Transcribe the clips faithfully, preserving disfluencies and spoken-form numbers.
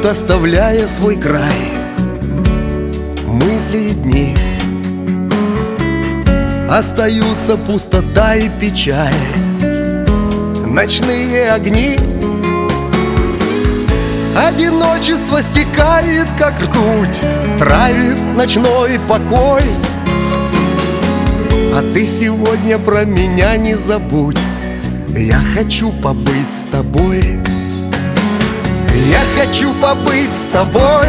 оставляя свой край. Мысли и дни остаются пустота и печаль. Ночные огни, одиночество стекает, как ртуть, травит ночной покой. А ты сегодня про меня не забудь, я хочу побыть с тобой. Я хочу побыть с тобой,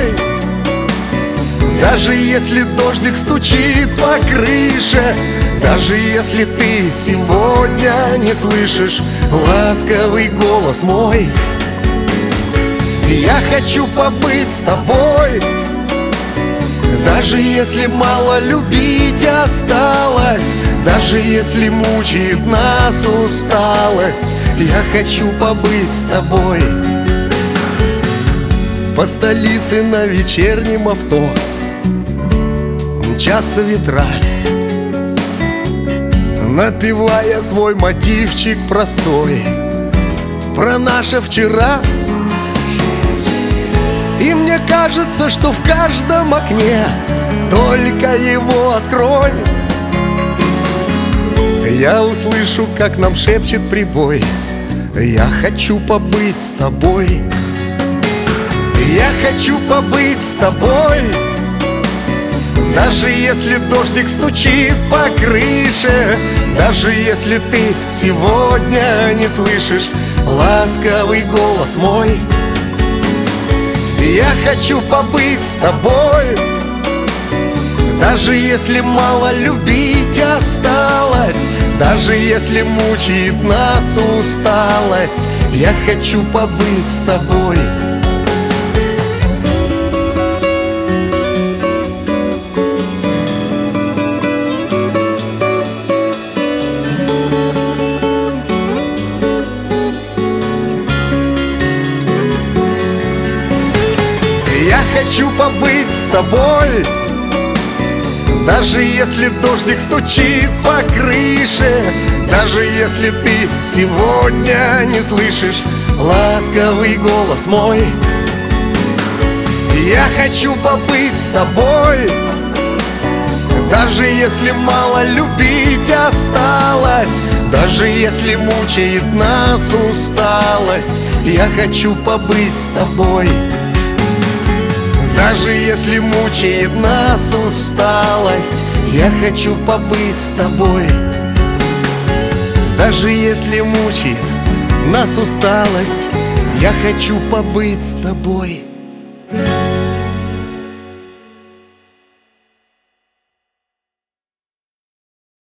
даже если дождик стучит по крыше, даже если ты сегодня не слышишь ласковый голос мой. Я хочу побыть с тобой, даже если мало любить осталось, даже если мучает нас усталость. Я хочу побыть с тобой. По столице на вечернем авто мчатся ветра, напевая свой мотивчик простой про наше вчера. И мне кажется, что в каждом окне только его открой, я услышу, как нам шепчет прибой: я хочу побыть с тобой. Я хочу побыть с тобой, даже если дождик стучит по крыше, даже если ты сегодня не слышишь ласковый голос мой. Я хочу побыть с тобой, даже если мало любить осталось, даже если мучает нас усталость. Я хочу побыть с тобой. Я хочу побыть с тобой, даже если дождик стучит по крыше, даже если ты сегодня не слышишь ласковый голос мой. Я хочу побыть с тобой, даже если мало любить осталось, даже если мучает нас усталость. Я хочу побыть с тобой, даже если мучает нас усталость. Я хочу побыть с тобой, даже если мучает нас усталость. Я хочу побыть с тобой.